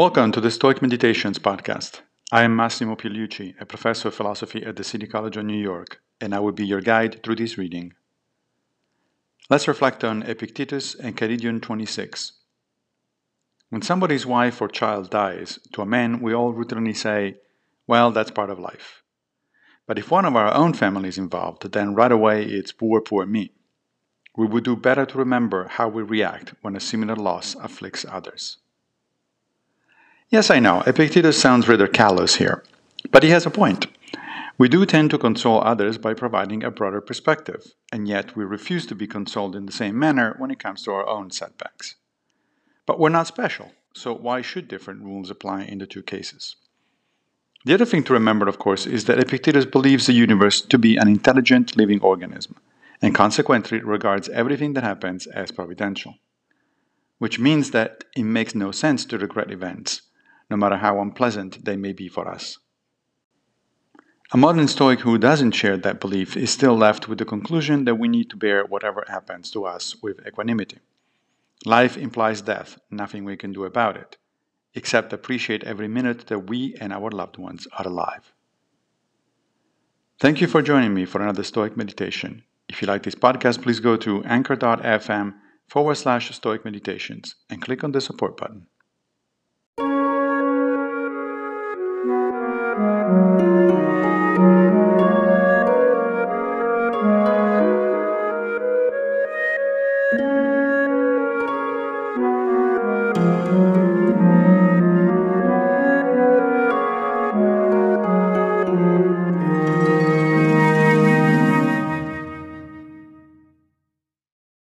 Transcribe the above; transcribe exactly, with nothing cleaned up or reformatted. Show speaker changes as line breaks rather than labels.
Welcome to the Stoic Meditations podcast. I am Massimo Pigliucci, a professor of philosophy at the City College of New York, and I will be your guide through this reading. Let's reflect on Epictetus and Charidion twenty-six. When somebody's wife or child dies, to a man we all routinely say, well, that's part of life. But if one of our own family is involved, then right away it's poor, poor me. We would do better to remember how we react when a similar loss afflicts others. Yes, I know, Epictetus sounds rather callous here, but he has a point. We do tend to console others by providing a broader perspective, and yet we refuse to be consoled in the same manner when it comes to our own setbacks. But we're not special, so why should different rules apply in the two cases? The other thing to remember, of course, is that Epictetus believes the universe to be an intelligent living organism, and consequently regards everything that happens as providential. Which means that it makes no sense to regret events, no matter how unpleasant they may be for us. A modern Stoic who doesn't share that belief is still left with the conclusion that we need to bear whatever happens to us with equanimity. Life implies death, nothing we can do about it, except appreciate every minute that we and our loved ones are alive. Thank you for joining me for another Stoic meditation. If you like this podcast, please go to anchor.fm forward slash Stoic Meditations and click on the support button.